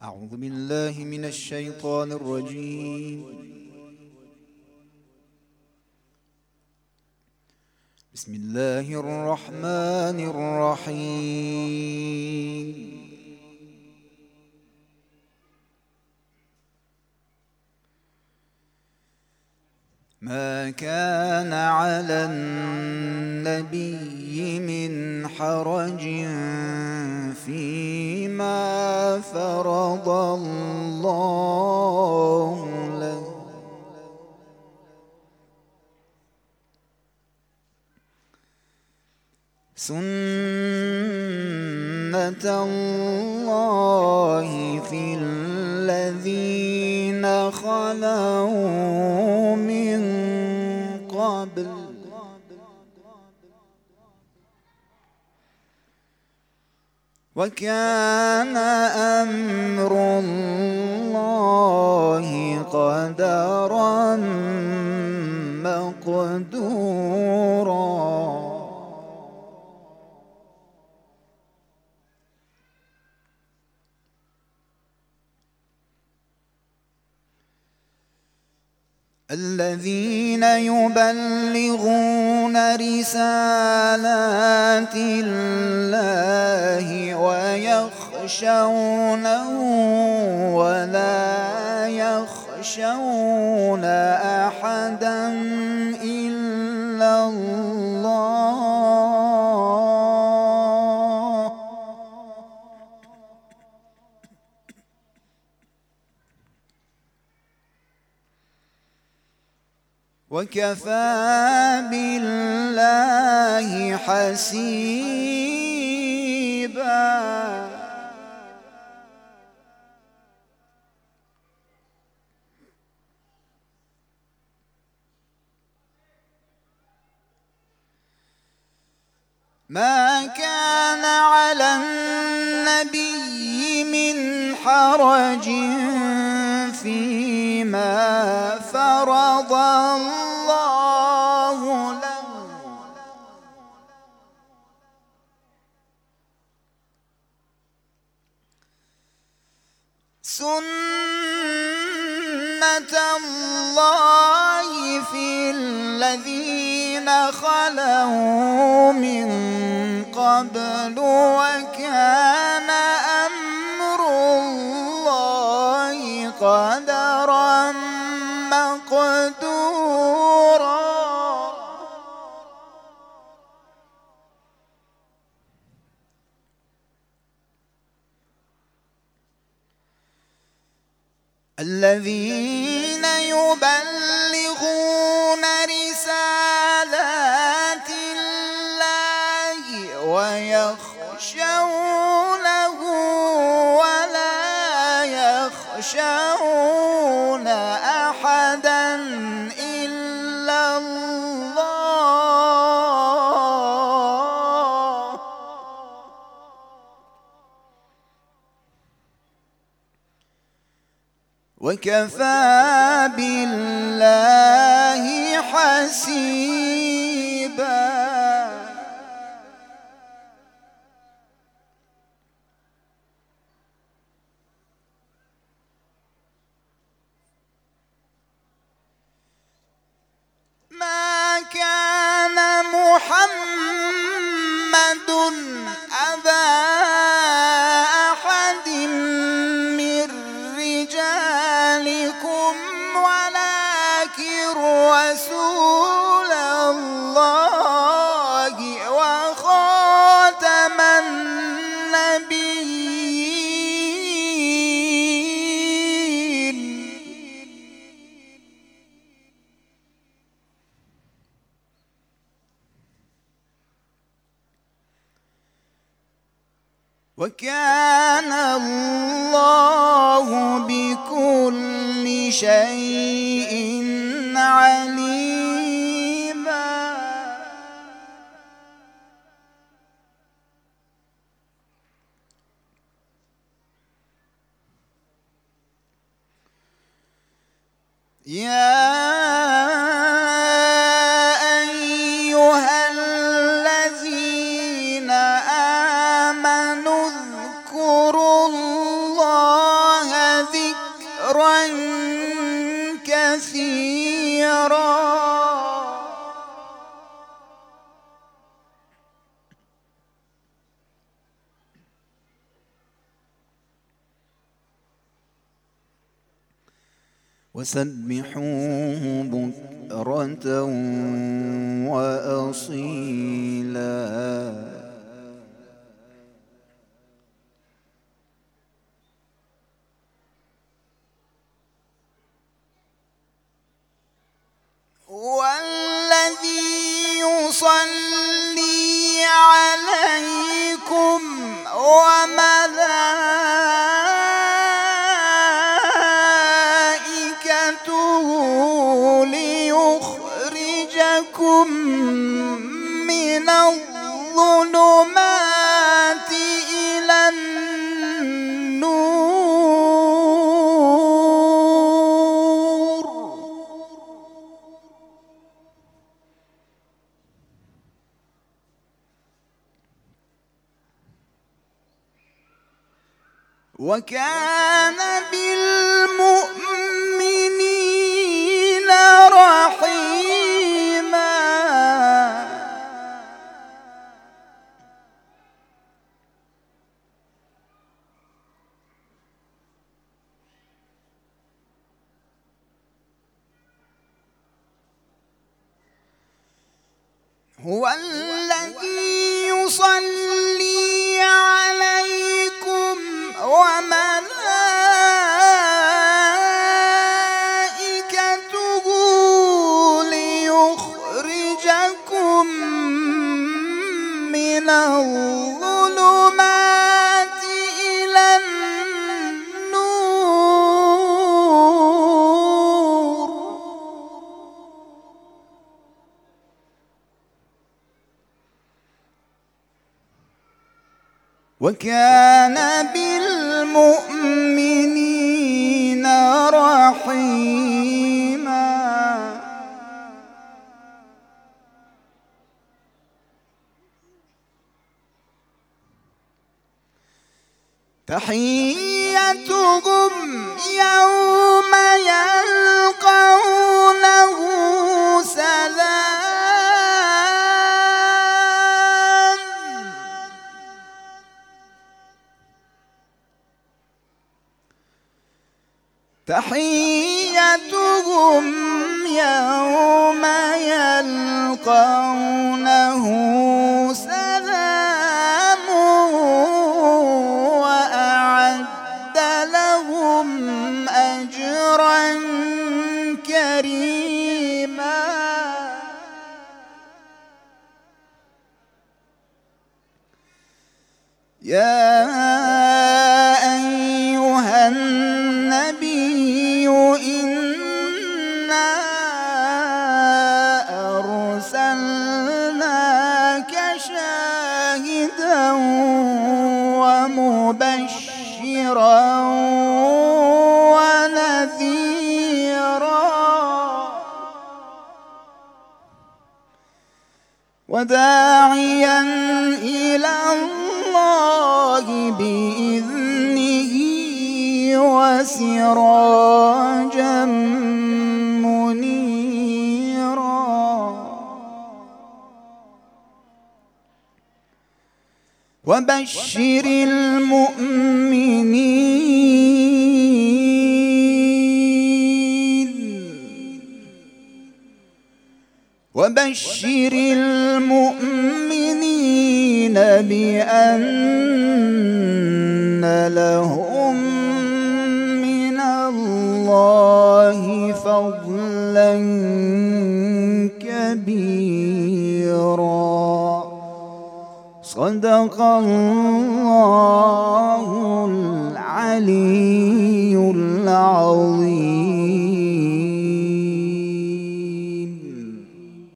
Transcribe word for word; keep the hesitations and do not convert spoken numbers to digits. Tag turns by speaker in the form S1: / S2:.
S1: أعوذ بالله من الشيطان الرجيم. بسم الله الرحمن الرحيم. ما كان على النبي من حرج فيما فرض الله له، سنة الله في الذين خلوا من قبل، وكان أمر الله قدرا مقدورا. الذين يبلغون رسالات الله ويخشونه ولا يخشون أحدا إلا الله، وكفى بالله حسيبا. ما كان على النبي من حرج فيما فرض الله له، سنة الله في الذين خلوا من قبل، وكان أمر الله قدرا مقدورا. الذين يبلغون رسالات الله ويخشونه ولا يخشون أحدا إلا الله، وكفى بالله حسيبا. ما كان محمد أبا أحد من رجالكم ولكن رسول الله وخاتم النبيين. وكان الله بكل شيء عليما. يا أيها الذين آمنوا اذكروا الله أجرا كثيرا. وسبحوه بكرة وأصيلا. والذي يصلي عليكم وملائكته ليخرجكم من الظلمات إلى النور. وكان بالمؤمنين رحيما. هو الذي يصلي عليكم وملائكته ليخرجكم من الظلمات إلى النور. وكان بالمؤمنين رحيما. تحيتهم يوم يلقونه سلام. تحيتهم يوم يلقونه سلام وأعد لهم أجرا كريما. يا أيها النبي إنا أرسلناك شاهدا ومبشرا ونذيرا وداعيا إلى الله بإذنه وسراجا منيرا. وبشر المؤمنين وبشر المؤمنين بأن لهم من الله فضلا كبيرا. صدق الله